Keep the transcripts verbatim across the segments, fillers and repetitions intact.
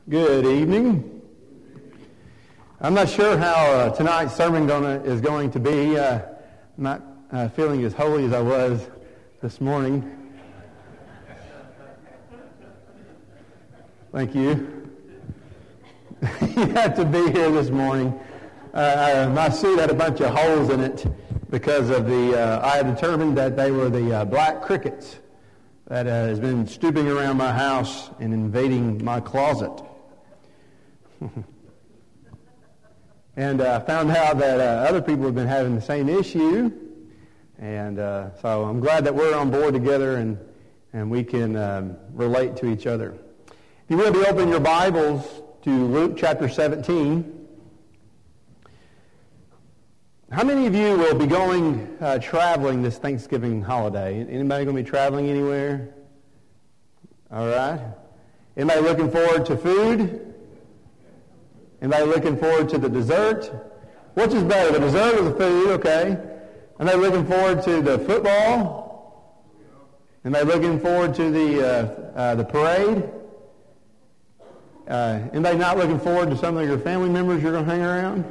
Good evening. I'm not sure how uh, tonight's sermon gonna, is going to be. Uh, I'm not uh, feeling as holy as I was this morning. Thank you. You had to be here this morning. Uh, my suit had a bunch of holes in it because of the, uh, I had determined that they were the uh, black crickets that uh, has been stooping around my house and invading my closet. And I uh, found out that uh, other people have been having the same issue, and uh, so I'm glad that we're on board together and, and we can um, relate to each other. If you will be opening your Bibles to Luke chapter seventeen, how many of you will be going uh, traveling this Thanksgiving holiday? Anybody going to be traveling anywhere? All right. Anybody looking forward to food? Anybody looking forward to the dessert? Which is better, the dessert or the food? Okay. Anybody looking forward to the football? Anybody looking forward to the uh, uh, the parade? Uh, anybody not looking forward to some of your family members you're going to hang around?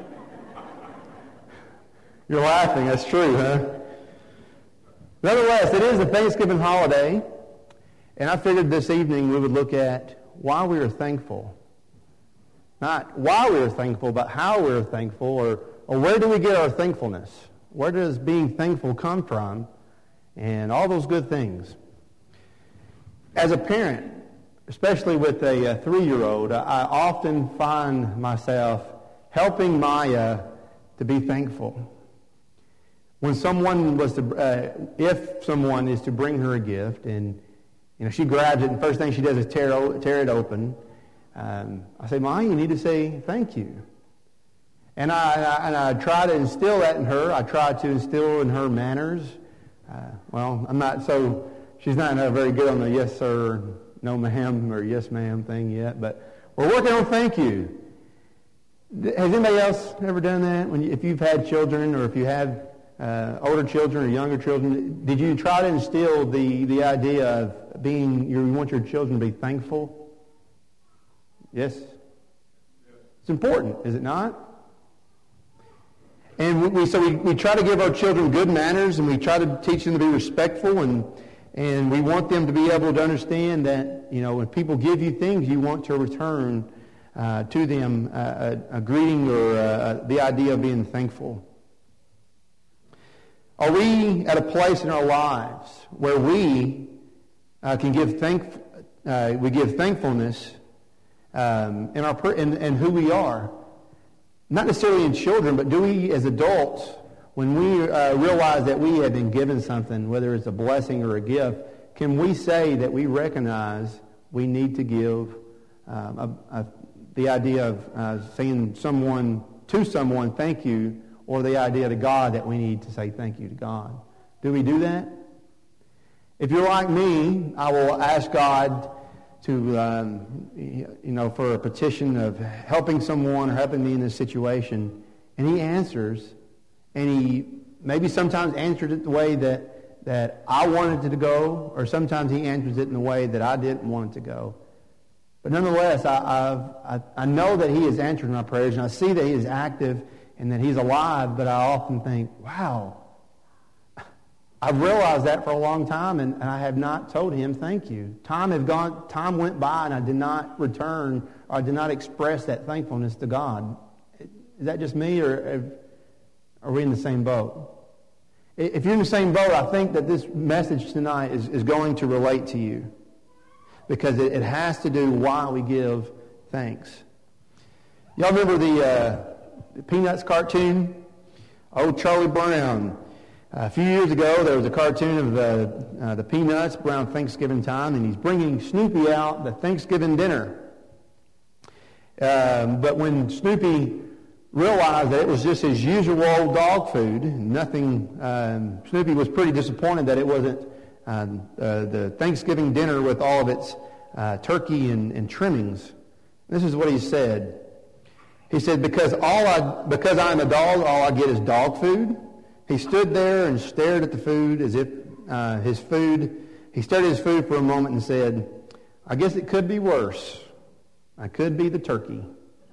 You're laughing. That's true, huh? Nevertheless, it is a Thanksgiving holiday, and I figured this evening we would look at why we are thankful. Not why we're thankful, but how we're thankful, or, or where do we get our thankfulness? Where does being thankful come from? And all those good things. As a parent, especially with a, a three-year-old, I often find myself helping Maya to be thankful. When someone was to, uh, if someone is to bring her a gift, and you know she grabs it, and the first thing she does is tear, tear it open. Um, I say, Mom, you need to say thank you. And I, I, and I try to instill that in her. I try to instill in her manners. Uh, well, I'm not so, she's not uh, very good on the yes sir, no ma'am, or yes ma'am thing yet, but we're working on thank you. Has anybody else ever done that? When you, if you've had children, or if you have uh, older children or younger children, did you try to instill the, the idea of being, you want your children to be thankful? Yes? It's important, is it not? And we, we so we, we try to give our children good manners, and we try to teach them to be respectful, and and we want them to be able to understand that, you know, when people give you things, you want to return uh, to them uh, a, a greeting, or uh, the idea of being thankful. Are we at a place in our lives where we uh, can give thank uh, we give thankfulness Um, in our per- in, in who we are, not necessarily in children, but do we as adults, when we uh, realize that we have been given something, whether it's a blessing or a gift, can we say that we recognize we need to give um, a, a, the idea of uh, saying someone to someone thank you, or the idea to God that we need to say thank you to God? Do we do that? If you're like me, I will ask God to, um, you know, for a petition of helping someone or helping me in this situation, and he answers, and he maybe sometimes answered it the way that, that I wanted it to go, or sometimes he answers it in the way that I didn't want it to go. But nonetheless, I, I've, I, I know that he is answering my prayers, and I see that he is active and that he's alive, but I often think, wow, I've realized that for a long time, and, and I have not told him thank you. Time have gone. Time went by, and I did not return, or I did not express that thankfulness to God. Is that just me, or are we in the same boat? If you're in the same boat, I think that this message tonight is, is going to relate to you, because it, it has to do why we give thanks. Y'all remember the, uh, the Peanuts cartoon? Old Charlie Brown. A few years ago, there was a cartoon of the, uh, the Peanuts around Thanksgiving time, and he's bringing Snoopy out the Thanksgiving dinner. Um, but when Snoopy realized that it was just his usual dog food, nothing, um, Snoopy was pretty disappointed that it wasn't um, uh, the Thanksgiving dinner with all of its uh, turkey and, and trimmings. This is what he said. He said, because all I, because I'm a dog, all I get is dog food. He stood there and stared at the food as if uh, his food, he stared at his food for a moment and said, I guess it could be worse. I could be the turkey.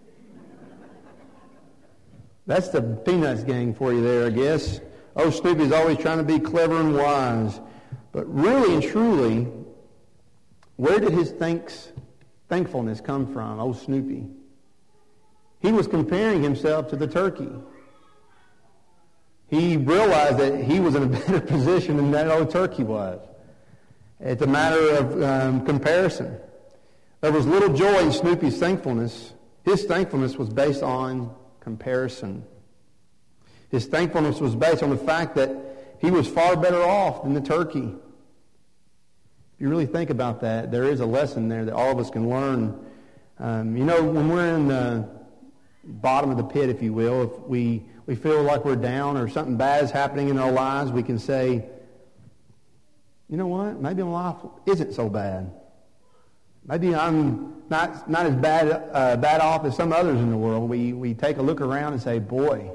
That's the Peanuts gang for you there, I guess. Oh, Snoopy's always trying to be clever and wise. But really and truly, where did his thanks, thankfulness come from? Oh, Snoopy. He was comparing himself to the turkey. He realized that he was in a better position than that old turkey was. It's a matter of um, comparison. There was little joy in Snoopy's thankfulness. His thankfulness was based on comparison. His thankfulness was based on the fact that he was far better off than the turkey. If you really think about that, there is a lesson there that all of us can learn. Um, you know, when we're in the bottom of the pit, if you will, if we, we feel like we're down or something bad is happening in our lives, we can say, you know what, maybe my life isn't so bad. Maybe I'm not not as bad uh, bad off as some others in the world. We we take a look around and say, boy,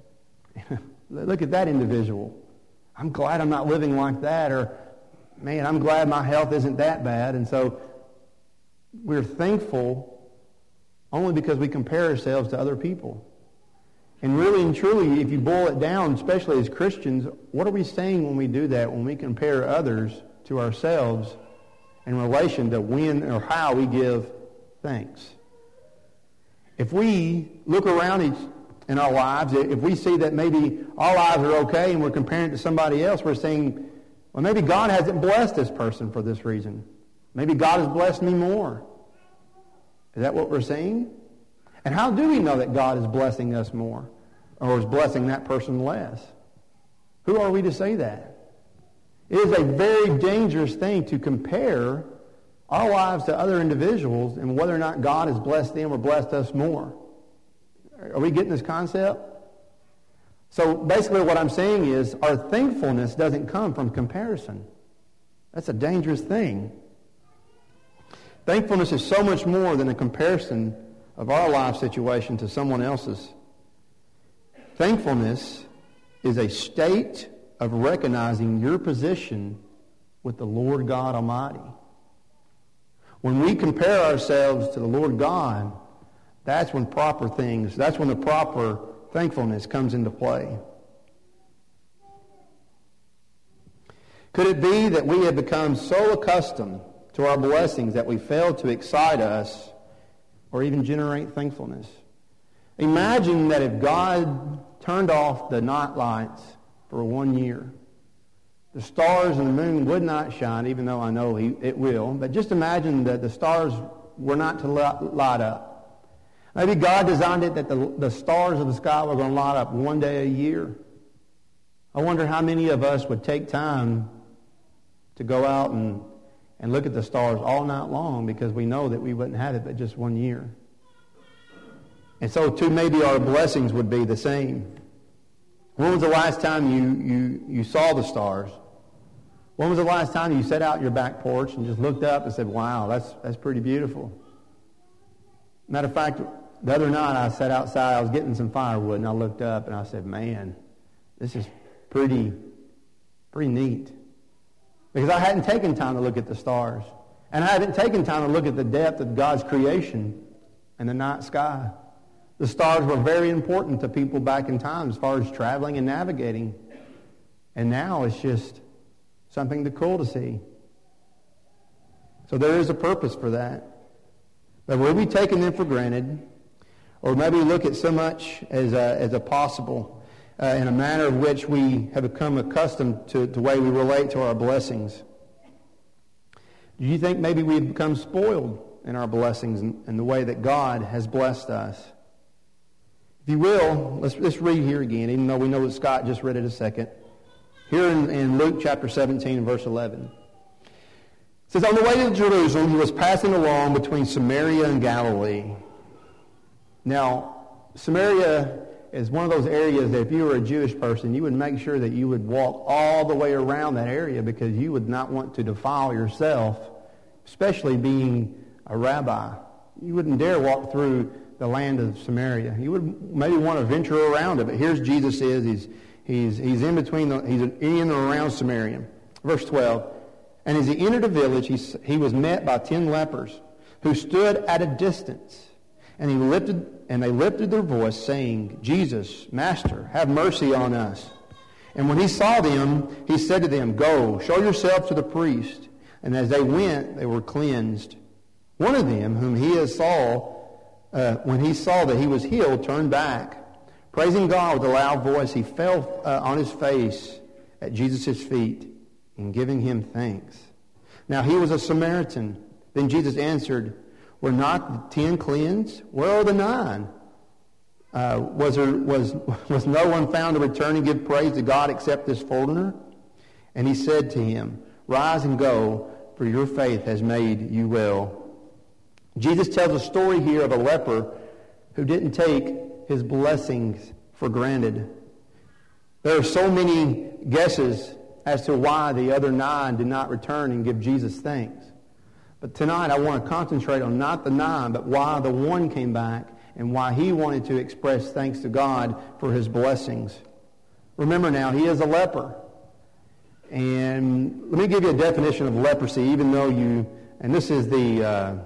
look at that individual. I'm glad I'm not living like that. Or, man, I'm glad my health isn't that bad. And so we're thankful only because we compare ourselves to other people. And really and truly, if you boil it down, especially as Christians, what are we saying when we do that, when we compare others to ourselves in relation to when or how we give thanks? If we look around each, in our lives, if we see that maybe our lives are okay and we're comparing it to somebody else, we're saying, well, maybe God hasn't blessed this person for this reason. Maybe God has blessed me more. Is that what we're saying? And how do we know that God is blessing us more or is blessing that person less? Who are we to say that? It is a very dangerous thing to compare our lives to other individuals and whether or not God has blessed them or blessed us more. Are we getting this concept? So basically what I'm saying is our thankfulness doesn't come from comparison. That's a dangerous thing. Thankfulness is so much more than a comparison of our life situation to someone else's. Thankfulness is a state of recognizing your position with the Lord God Almighty. When we compare ourselves to the Lord God, that's when proper things, that's when the proper thankfulness comes into play. Could it be that we have become so accustomed to our blessings that we fail to excite us or even generate thankfulness? Imagine that if God turned off the night lights for one year, the stars and the moon would not shine, even though I know he, it will. But just imagine that the stars were not to light up. Maybe God designed it that the, the stars of the sky were going to light up one day a year. I wonder how many of us would take time to go out and, and look at the stars all night long because we know that we wouldn't have it but just one year. And so too maybe our blessings would be the same. When was the last time you, you, you saw the stars? When was the last time you sat out your back porch and just looked up and said, wow, that's, that's pretty beautiful? Matter of fact, the other night I sat outside, I was getting some firewood, and I looked up and I said, man, this is pretty, pretty neat. Because I hadn't taken time to look at the stars. And I hadn't taken time to look at the depth of God's creation and the night sky. The stars were very important to people back in time as far as traveling and navigating. And now it's just something to cool to see. So there is a purpose for that. But will we taking them for granted, or maybe look at so much as a, as a possible uh, in a manner of which we have become accustomed to the way we relate to our blessings? Do you think maybe we've become spoiled in our blessings and, and the way that God has blessed us? If you will, let's, let's read here again, even though we know that Scott just read it a second. Here in, in Luke chapter seventeen and verse eleven. It says, on the way to Jerusalem, he was passing along between Samaria and Galilee. Now, Samaria is one of those areas that if you were a Jewish person, you would make sure that you would walk all the way around that area because you would not want to defile yourself, especially being a rabbi. You wouldn't dare walk through the land of Samaria. You would maybe want to venture around it, but here's Jesus is, he's, he's, he's in between, the, he's in and around Samaria. Verse twelve. And as he entered a village, he, he was met by ten lepers who stood at a distance. And he lifted, and they lifted their voice, saying, Jesus, Master, have mercy on us. And when he saw them, he said to them, Go, show yourselves to the priest. And as they went, they were cleansed. One of them, whom he saw, uh, when he saw that he was healed, turned back. Praising God with a loud voice, he fell uh, on his face at Jesus' feet and giving him thanks. Now he was a Samaritan. Then Jesus answered, Were not the ten cleansed? Where are the nine? Uh, was, there, was, was no one found to return and give praise to God except this foreigner? And he said to him, Rise and go, for your faith has made you well. Jesus tells a story here of a leper who didn't take his blessings for granted. There are so many guesses as to why the other nine did not return and give Jesus thanks. But tonight I want to concentrate on not the nine, but why the one came back and why he wanted to express thanks to God for his blessings. Remember now, he is a leper. And let me give you a definition of leprosy, even though you, and this is the, uh,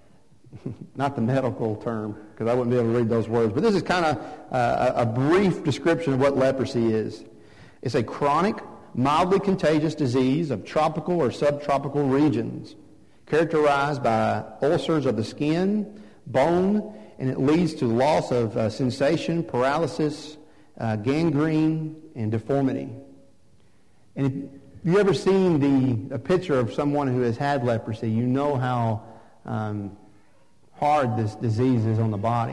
not the medical term, because I wouldn't be able to read those words, but this is kind of uh, a brief description of what leprosy is. It's a chronic, mildly contagious disease of tropical or subtropical regions, characterized by ulcers of the skin, bone, and it leads to loss of uh, sensation, paralysis, uh, gangrene, and deformity. And if you've ever seen the a picture of someone who has had leprosy, you know how um, hard this disease is on the body.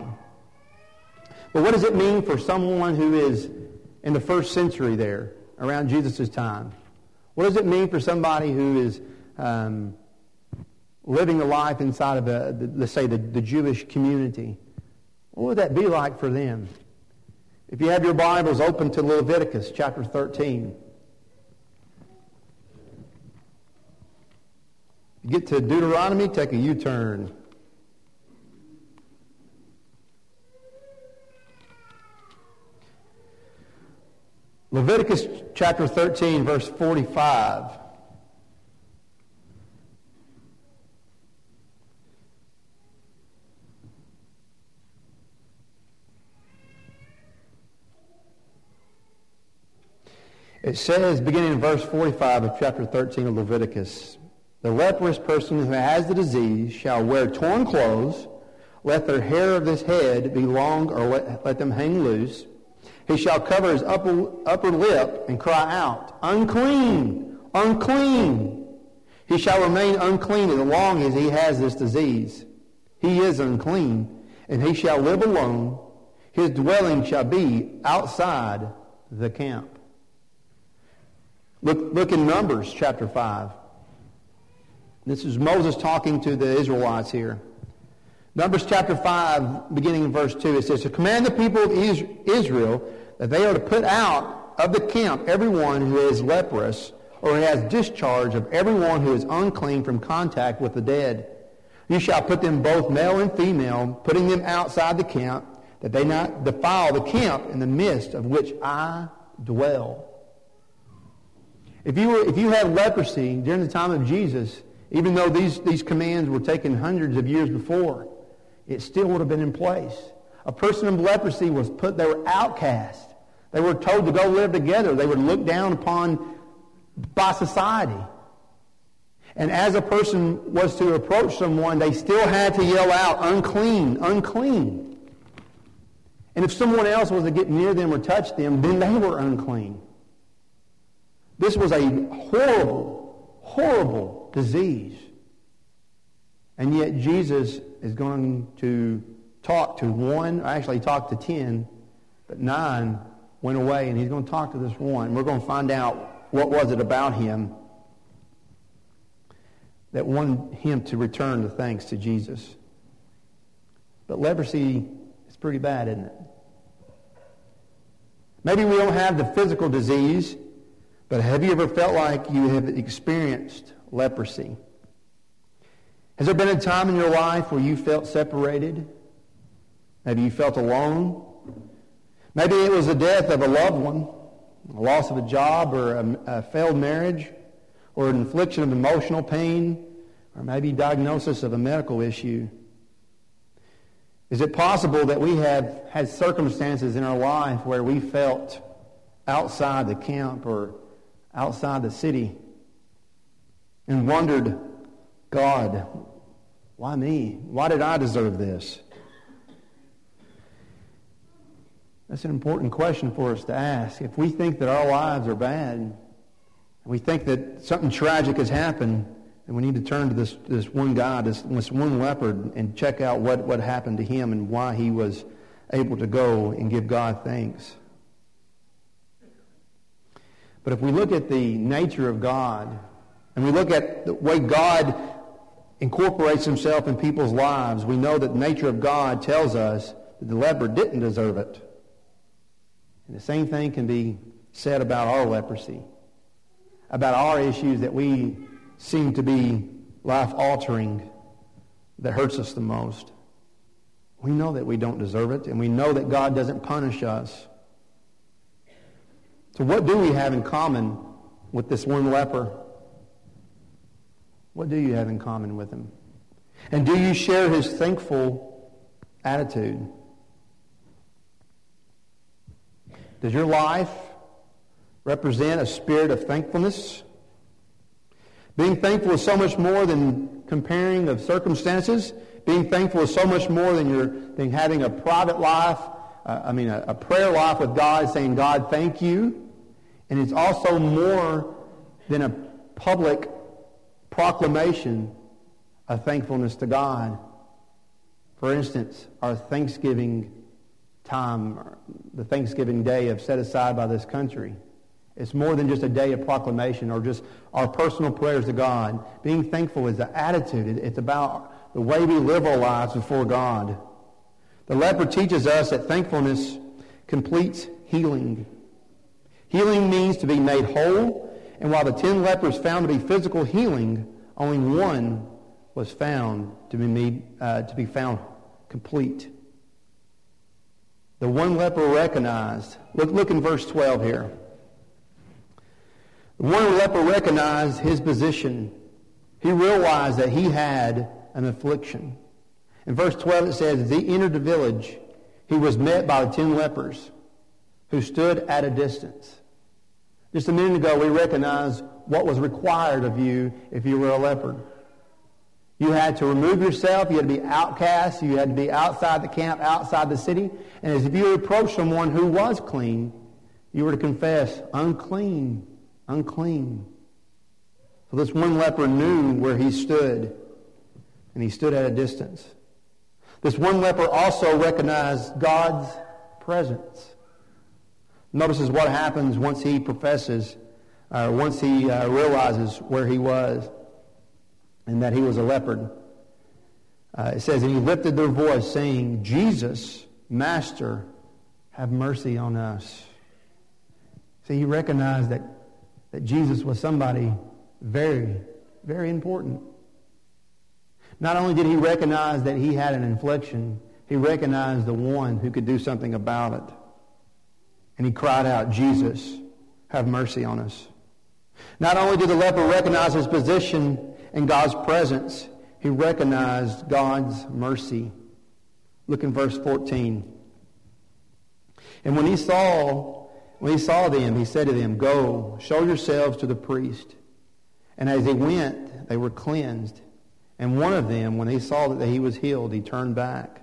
But what does it mean for someone who is in the first century there, around Jesus' time? What does it mean for somebody who is um, living a life inside of, a, the, let's say, the, the Jewish community? What would that be like for them? If you have your Bibles open to Leviticus chapter thirteen. You get to Deuteronomy, take a U-turn. Leviticus chapter thirteen, verse forty-five. It says, beginning in verse forty-five of chapter thirteen of Leviticus, the leprous person who has the disease shall wear torn clothes, let their hair of his head be long, or let, let them hang loose. He shall cover his upper, upper lip and cry out, Unclean! Unclean! He shall remain unclean as long as he has this disease. He is unclean, and he shall live alone. His dwelling shall be outside the camp. Look, look in Numbers chapter five. This is Moses talking to the Israelites here. Numbers chapter five, beginning in verse two, it says, To command the people of Israel that they are to put out of the camp everyone who is leprous or who has discharge of everyone who is unclean from contact with the dead. You shall put them both male and female, putting them outside the camp, that they not defile the camp in the midst of which I dwell. If you were, if you had leprosy during the time of Jesus, even though these, these commands were taken hundreds of years before, it still would have been in place. A person of leprosy was put, they were outcast. They were told to go live together. They were looked down upon by society. And as a person was to approach someone, they still had to yell out, unclean, unclean. And if someone else was to get near them or touch them, then they were unclean. This was a horrible, horrible disease. And yet Jesus is going to talk to one, actually talk to ten, but nine went away, and he's going to talk to this one. We're going to find out what was it about him that wanted him to return the thanks to Jesus. But leprosy is pretty bad, isn't it? Maybe we don't have the physical disease, but have you ever felt like you have experienced leprosy? Has there been a time in your life where you felt separated? Maybe you felt alone. Maybe it was the death of a loved one, a loss of a job, or a, a failed marriage, or an infliction of emotional pain, or maybe diagnosis of a medical issue? Is it possible that we have had circumstances in our life where we felt outside the camp or outside the city and wondered, God, why me? Why did I deserve this? That's an important question for us to ask. If we think that our lives are bad, and we think that something tragic has happened, then we need to turn to this, this one guy, this, this one leopard, and check out what, what happened to him and why he was able to go and give God thanks. But if we look at the nature of God, and we look at the way God incorporates himself in people's lives, we know that the nature of God tells us that the leopard didn't deserve it. And the same thing can be said about our leprosy, about our issues that we seem to be life-altering, that hurts us the most. We know that we don't deserve it, and we know that God doesn't punish us. So what do we have in common with this one leper? What do you have in common with him? And do you share his thankful attitude? Does your life represent a spirit of thankfulness? Being thankful is so much more than comparing of circumstances. Being thankful is so much more than your than having a private life, uh, I mean a, a prayer life with God, saying, God, thank you. And it's also more than a public proclamation of thankfulness to God. For instance, our Thanksgiving time, the Thanksgiving day of set aside by this country. It's more than just a day of proclamation or just our personal prayers to God. Being thankful is the attitude. It's about the way we live our lives before God. The leper teaches us that thankfulness completes healing. Healing means to be made whole, and while the ten lepers found to be physical healing, only one was found to be made, uh, to be found complete. The one leper recognized. Look, look in verse twelve here. The one leper recognized his position. He realized that he had an affliction. In verse twelve it says, as he entered the village, he was met by the ten lepers who stood at a distance. Just a minute ago, we recognized what was required of you if you were a leper. You had to remove yourself. You had to be outcast. You had to be outside the camp, outside the city. And as if you approached someone who was clean, you were to confess, unclean, unclean. So this one leper knew where he stood, and he stood at a distance. This one leper also recognized God's presence. Notices what happens once he professes, uh, once he uh, realizes where he was and that he was a leopard. Uh, it says, and he lifted their voice, saying, Jesus, Master, have mercy on us. See, he recognized that, that Jesus was somebody very, very important. Not only did he recognize that he had an affliction, he recognized the one who could do something about it. And he cried out, Jesus, have mercy on us. Not only did the leper recognize his position in God's presence, he recognized God's mercy. Look in verse fourteen. And when he saw, when he saw them, he said to them, go, show yourselves to the priest. And as they went, they were cleansed. And one of them, when he saw that he was healed, he turned back.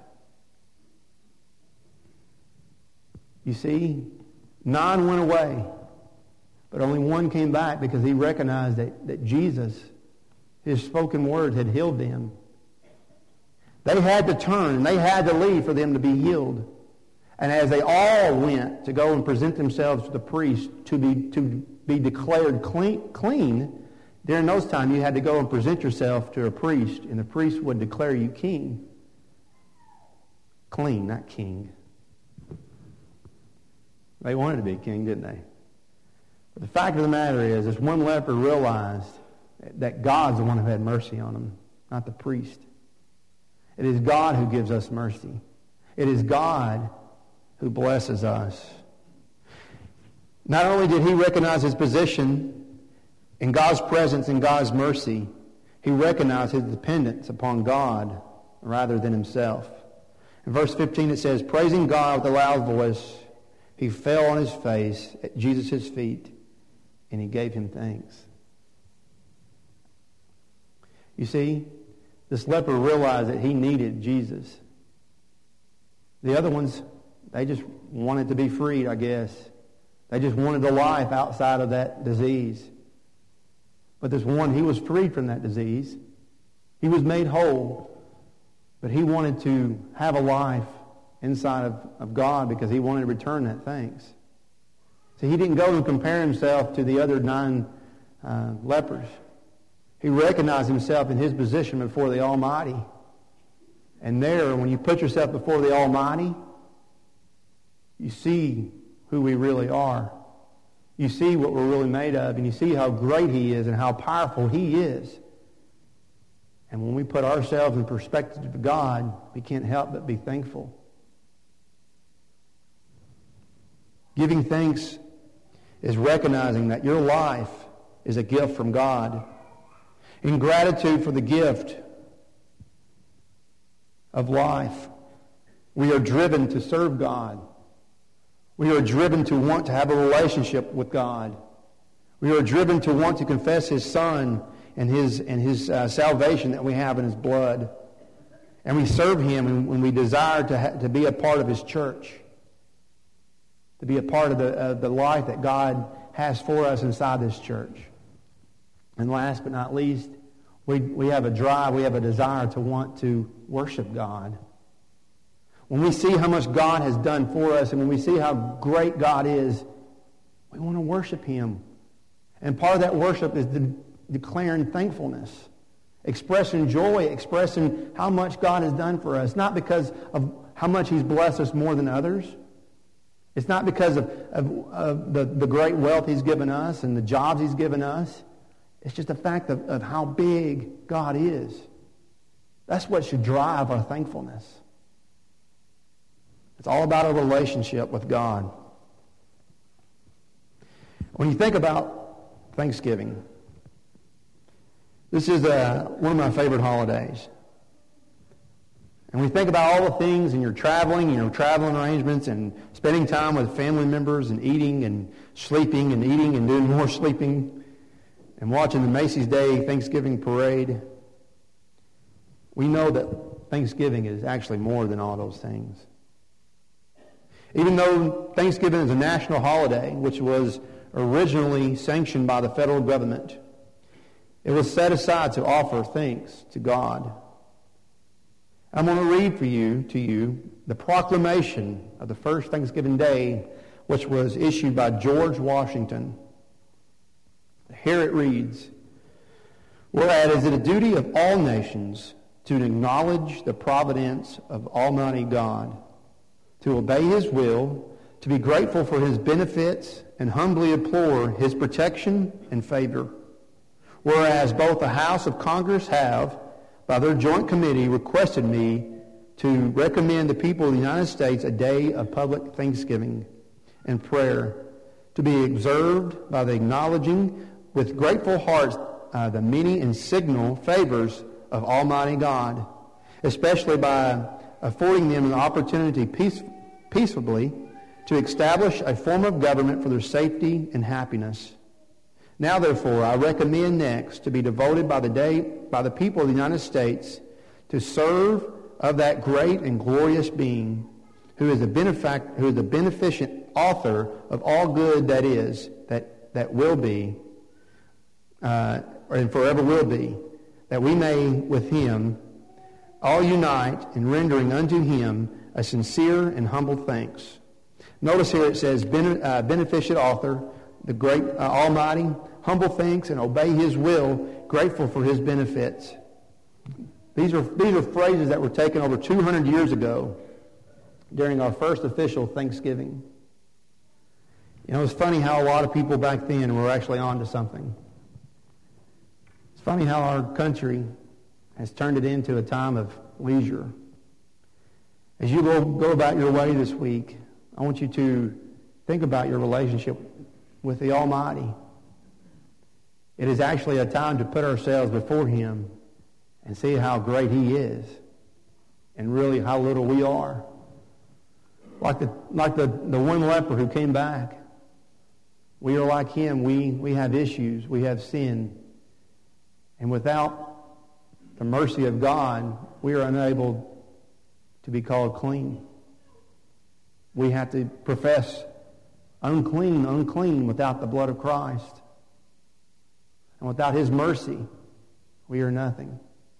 You see, nine went away, but only one came back because he recognized that, that Jesus, his spoken word, had healed them. They had to turn, and they had to leave for them to be healed. And as they all went to go and present themselves to the priest to be, to be declared clean, clean, during those times you had to go and present yourself to a priest, and the priest would declare you king. Clean, not king. They wanted to be king, didn't they? But the fact of the matter is, this one leper realized that God's the one who had mercy on him, not the priest. It is God who gives us mercy. It is God who blesses us. Not only did he recognize his position in God's presence and God's mercy, He recognized his dependence upon God rather than himself. In verse fifteen it says, praising God with a loud voice, he fell on his face at Jesus' feet, and he gave him thanks. You see, this leper realized that he needed Jesus. The other ones, they just wanted to be freed, I guess. They just wanted a life outside of that disease. But this one, he was freed from that disease. He was made whole. But he wanted to have a life inside of, of God because he wanted to return that thanks. So he didn't go and compare himself to the other nine uh, lepers. He recognized himself in his position before the Almighty. And there, when you put yourself before the Almighty, you see who we really are. You see what we're really made of, and you see how great he is and how powerful he is. And when we put ourselves in perspective of God, we can't help but be thankful. Giving thanks is recognizing that your life is a gift from God. In gratitude for the gift of life, we are driven to serve God. We are driven to want to have a relationship with God. We are driven to want to confess his Son and his, and his uh, salvation that we have in his blood. And we serve him when we desire to, ha- to be a part of his church, to be a part of the, of the life that God has for us inside this church. And last but not least, we, we have a drive, we have a desire to want to worship God. When we see how much God has done for us and when we see how great God is, we want to worship him. And part of that worship is de- declaring thankfulness, expressing joy, expressing how much God has done for us, not because of how much he's blessed us more than others. It's not because of, of, of the, the great wealth he's given us and the jobs he's given us. It's just the fact of, of how big God is. That's what should drive our thankfulness. It's all about a relationship with God. When you think about Thanksgiving, this is uh, one of my favorite holidays. And we think about all the things, and you're traveling, you know, traveling arrangements, and spending time with family members, and eating, and sleeping, and eating, and doing more sleeping, and watching the Macy's Day Thanksgiving Parade. We know that Thanksgiving is actually more than all those things. Even though Thanksgiving is a national holiday, which was originally sanctioned by the federal government, it was set aside to offer thanks to God. I'm going to read for you, to you, the proclamation of the first Thanksgiving Day, which was issued by George Washington. Here it reads, whereas it is the duty of all nations to acknowledge the providence of Almighty God, to obey his will, to be grateful for his benefits, and humbly implore his protection and favor. Whereas both the House of Congress have, by their joint committee, requested me to recommend the people of the United States a day of public thanksgiving and prayer, to be observed by the acknowledging with grateful hearts uh, the many and signal favors of Almighty God, especially by affording them an opportunity peace, peaceably to establish a form of government for their safety and happiness. Now, therefore, I recommend next to be devoted by the day by the people of the United States to serve of that great and glorious being who is the benefact, who is the beneficent author of all good that is, that, that will be, uh, and forever will be, that we may with him all unite in rendering unto him a sincere and humble thanks. Notice here it says, bene, uh, beneficent author, the great uh, Almighty, humble thanks and obey his will, grateful for his benefits. These are, these are phrases that were taken over two hundred years ago during our first official Thanksgiving. You know, it's funny how a lot of people back then were actually on to something. It's funny how our country has turned it into a time of leisure. As you go, go about your way this week, I want you to think about your relationship with the Almighty. It is actually a time to put ourselves before Him and see how great He is and really how little we are. Like the like the, the one leper who came back. We are like him. We, we have issues. We have sin. And without the mercy of God, we are unable to be called clean. We have to profess unclean, unclean without the blood of Christ. And without His mercy, we are nothing.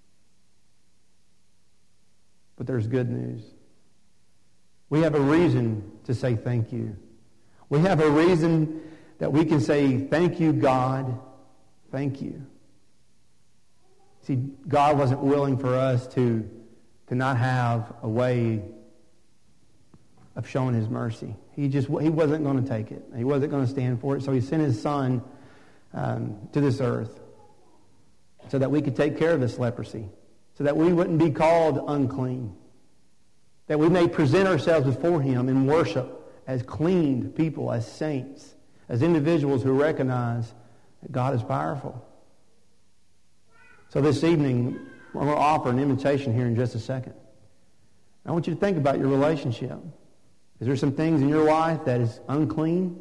But there's good news. We have a reason to say thank you. We have a reason that we can say, thank you, God. Thank you. See, God wasn't willing for us to, to not have a way of showing His mercy. He just He wasn't going to take it. He wasn't going to stand for it. So He sent His Son um, to this earth so that we could take care of this leprosy, so that we wouldn't be called unclean, that we may present ourselves before Him in worship as cleaned people, as saints, as individuals who recognize that God is powerful. So this evening, I'm going to offer an invitation here in just a second. I want you to think about your relationship. Is there some things in your life that is unclean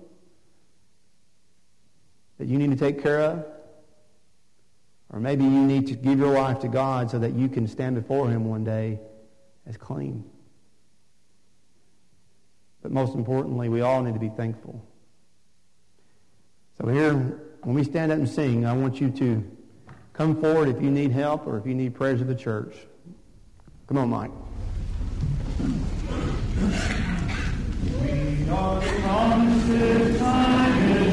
that you need to take care of? Or maybe you need to give your life to God so that you can stand before Him one day as clean. But most importantly, we all need to be thankful. So here, when we stand up and sing, I want you to come forward if you need help or if you need prayers of the church. Come on, Mike. We are the promises